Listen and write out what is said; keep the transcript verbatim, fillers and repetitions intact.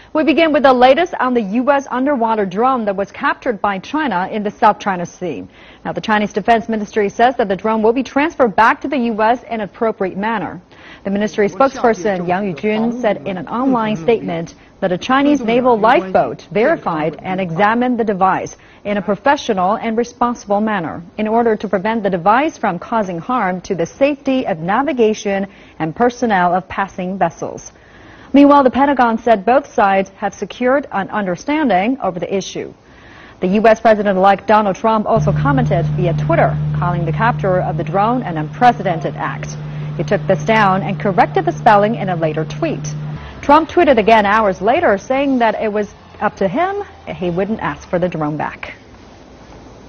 We begin with the latest on the U S underwater drone that was captured by China in the South China Sea. Now, the Chinese Defense Ministry says that the drone will be transferred back to the U S in an appropriate manner. The ministry spokesperson Yang Yujun said in an online statement that a Chinese naval lifeboat verified and examined the device in a professional and responsible manner in order to prevent the device from causing harm to the safety of navigation and personnel of passing vessels. Meanwhile, the Pentagon said both sides have secured an understanding over the issue. The U S President-elect Donald Trump also commented via Twitter, calling the capture of the drone an unprecedented act. He took this down and corrected the spelling in a later tweet. Trump tweeted again hours later, saying that it was up to him, he wouldn't ask for the drone back.